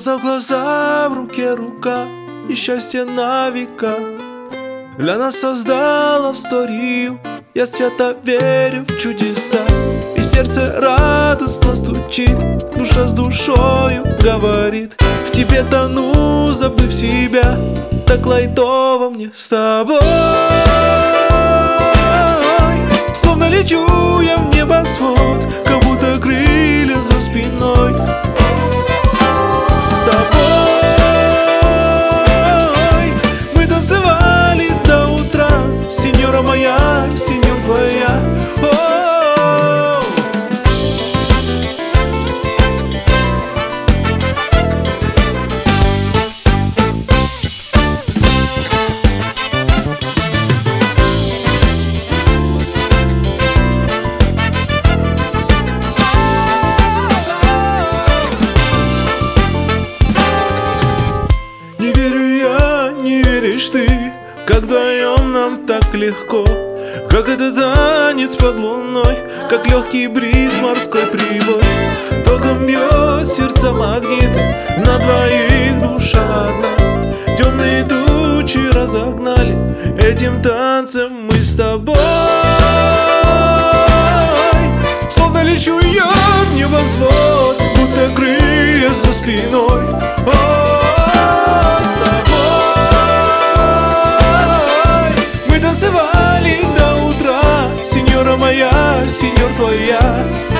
Глаза в глаза, в руке рука, и счастье на века для нас создала историю. Я свято верю в чудеса, и сердце радостно стучит, душа с душою говорит: в тебе тону, забыв себя, так лайтово мне с тобой. Словно лечу я в небосвод, как будто крылья за спиной. С тобой мы танцевали до утра, сеньора моя, сеньор твоя. Не верю я, не веришь ты, как вдвоем нам так легко, как этот танец под луной, как легкий бриз, морской прибой. Током бьет сердце магнит, на двоих душа одна. Темные тучи разогнали, этим танцем мы с тобой. Словно лечу я в небосвод, будто крылья за спиной. Танцевали до утра, сеньора моя, сеньор твоя.